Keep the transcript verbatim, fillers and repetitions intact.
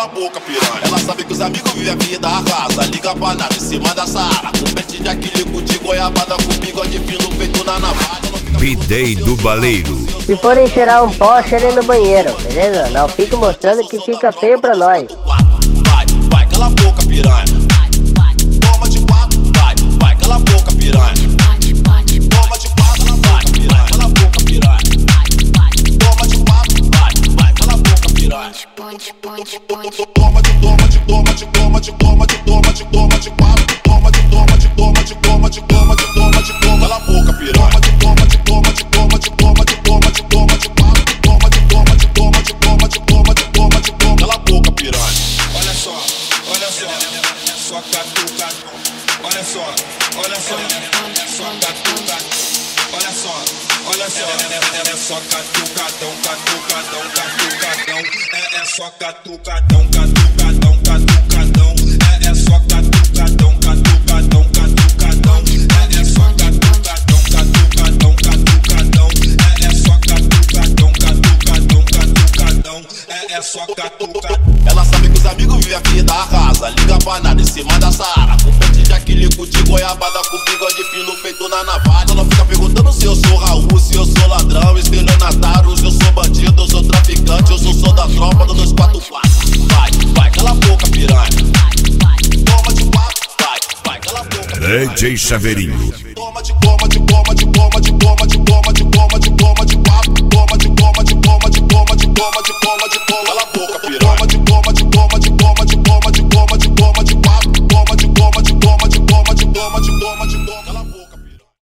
a boca, piranha. Ela sabe que os amigos vivem a vida arrasa. Liga pra nave em cima da Saara, com pente de aquilico de goiabada, com bigode fino feito na navalha. B-Day do Baleiro. Se forem cheirar um pó, cheirem no banheiro, beleza? Não fica mostrando que fica feio pra nós. Vai, vai, cala a boca, piranha. Toma de quatro, vai, vai, cala a boca, piranha. Toma de quatro, vai, piranha, cala a boca, piranha. Toma de quatro, vai, vai, cala a boca, piranha. Toma de, toma de, toma de, toma de, toma de, toma de, toma de quatro. Toma de, toma de, toma de, toma de, toma de, toma de, toma, cala a boca, piranha. Toma de, toma de, toma de, toma de, toma de, toma de quatro. Toma de, toma de, toma de, toma de, toma de, toma de, toma, cala a boca, piranha. Olha só, olha só, só catuca. Olha só, olha só, só catuca. Olha só, olha só, é só catucadão, catucadão, catucadão. É, é só catucadão, catucadão, catucadão. É, é só catucadão, catucadão, catucadão. É, é só catucadão, catucadão, catucadão. É, é só catucadão, catucadão, catucadão. É, é só catucadão. Ela sabe que os amigos vivem a vida arrasa. Liga pra nada em cima da Saara, com pente de aquilico de goiabada, com bigode fino feito na navalha. Ela fica perguntando se eu sou Raul, se eu sou ladrão, estelionatário, se eu sou bandido, eu sou traficante, eu sou sou da tropa do dois quatro quatro. Vai, vai, cala a boca, piranha. Toma de quatro, vai, vai, cala a boca, piranha. D J Chaveirinho.